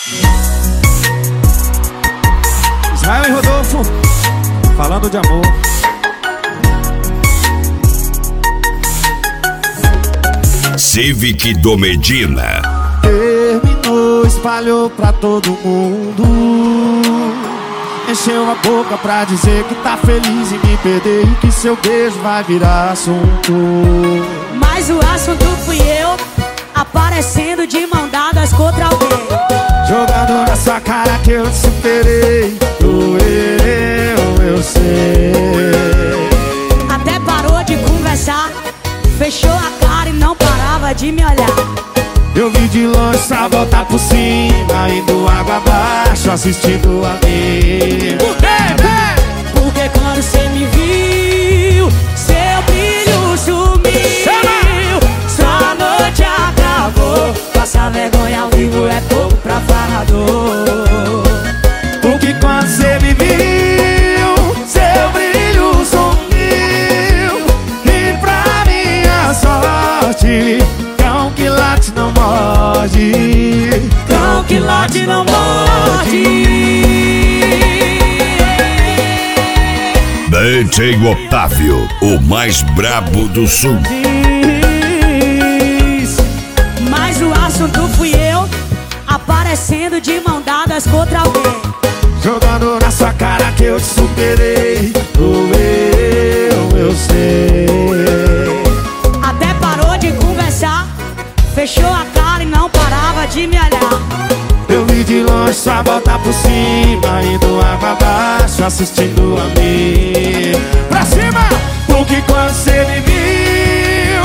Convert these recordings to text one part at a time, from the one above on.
Israel e Rodolfo, falando de amor. Civic do Medina. Terminou, espalhou pra todo mundo. Encheu a boca pra dizer que tá feliz em me perder e que seu beijo vai virar assunto. Mas o assunto fui eu, aparecendo de mão dadas contra alguém. Jogando na sua cara que eu te superei. Doeu, eu sei. Até parou de conversar, fechou a cara e não parava de me olhar. Eu vi de longe só voltar por cima, indo água abaixo, assistindo a mim. Por quê? Porque quando cê me viu, seu brilho sumiu. Sua noite acabou, passar vergonha ao vivo é pouco pra falador. Porque quando cê me viu, seu brilho sumiu. E pra minha sorte, cão que late não morde. Cão que late não morde. DJ Otávio, o mais brabo do sul. Mas o assunto fui eu, aparecendo de mão dadas contra alguém. Jogando na sua cara que eu te superei. Doeu, eu sei. Até parou de conversar, fechou a cara e não parava de me olhar. Eu vi de longe só voltar por cima, indo água abaixo, assistindo a mim. Pra cima! Porque quando cê me viu,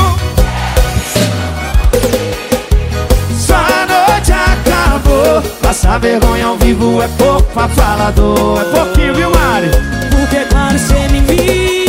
sua noite acabou. Passar vergonha ao vivo é pouco pra falador. É pouquinho, viu, Mari? Porque quando cê me viu,